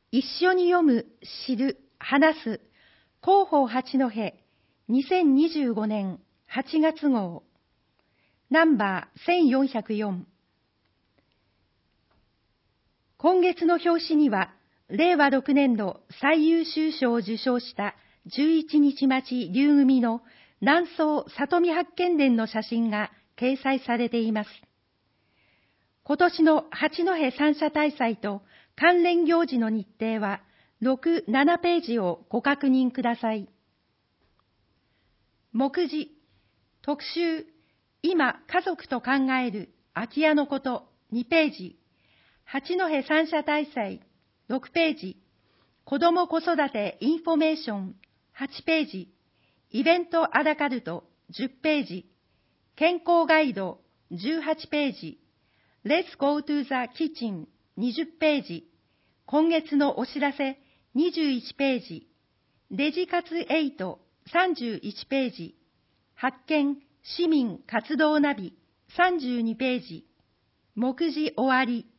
一緒に読む、知る、話す、広報八戸、2025年8月号、ナンバー1404。今月の表紙には、令和6年度最優秀賞を受賞した11日町竜組の南総里見八犬伝の写真が掲載されています。今年の八戸三社大祭と関連行事の日程は6、7ページをご確認ください。目次、特集、今家族と考える空き家のこと2ページ、八戸三社大祭6ページ、子ども子育てインフォメーション8ページ、イベントアラカルト10ページ、健康ガイド18ページ、Let's go to the kitchen 20ページ、今月のお知らせ21ページ、デジ活8 31ページ、発見市民活動ナビ32ページ、目次終わり。